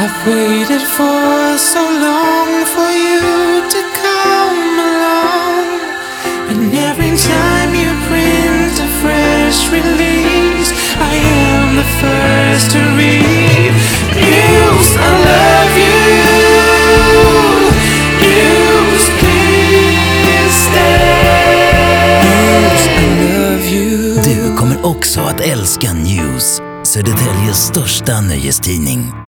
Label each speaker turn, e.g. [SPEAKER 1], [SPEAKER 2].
[SPEAKER 1] I've waited for so long for you to come along, and every time you print a fresh release, I am the first to read. News, I love you. News, please stay. News, I love you.
[SPEAKER 2] Du kommer också att älska News, Södertäljes största nöjestidning.